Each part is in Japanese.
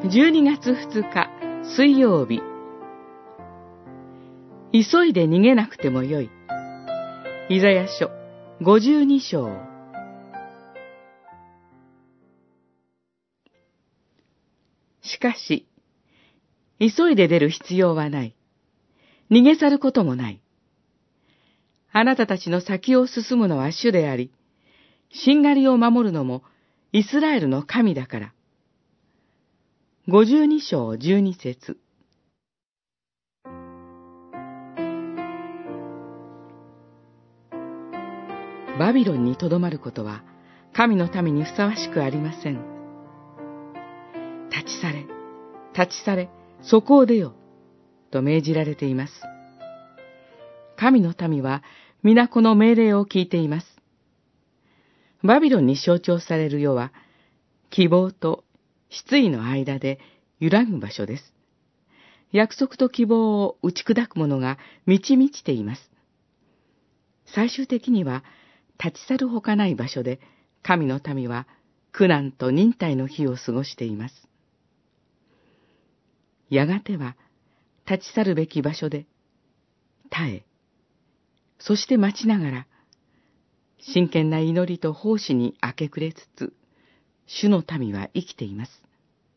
12月2日水曜日。急いで逃げなくてもよい。イザヤ書52章。しかし、急いで出る必要はない。逃げ去ることもない。あなたたちの先を進むのは主であり、しんがりを守るのもイスラエルの神だから。52章12節。バビロンにとどまることは神の民にふさわしくありません。立ち去れ、立ち去れ、そこを出よ、と命じられています。神の民は皆この命令を聞いています。バビロンに象徴される世は、希望と失意の間で揺らぐ場所です。約束と希望を打ち砕く者が満ち満ちています。最終的には立ち去るほかない場所で、神の民は苦難と忍耐の日を過ごしています。やがては立ち去るべき場所で耐え、そして待ちながら、真剣な祈りと奉仕に明け暮れつつ、主の民は生きています。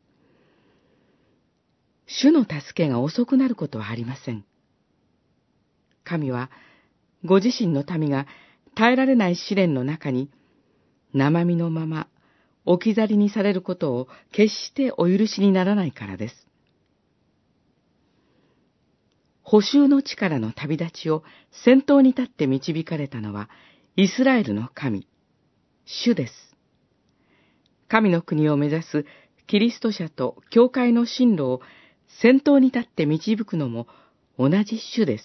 主の助けが遅くなることはありません。神は、ご自身の民が耐えられない試練の中に、生身のまま置き去りにされることを決してお許しにならないからです。捕囚の地からの旅立ちを先頭に立って導かれたのは、イスラエルの神、主です。神の国を目指すキリスト者と教会の進路を先頭に立って導くのも同じ主です。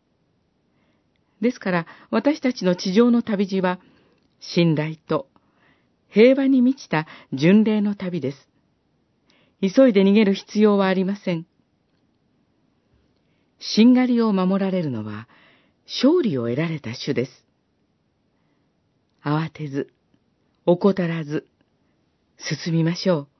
ですから私たちの地上の旅路は信頼と平和に満ちた巡礼の旅です。急いで逃げる必要はありません。しんがりを守られるのは勝利を得られた主です。慌てず、怠らず、進みましょう。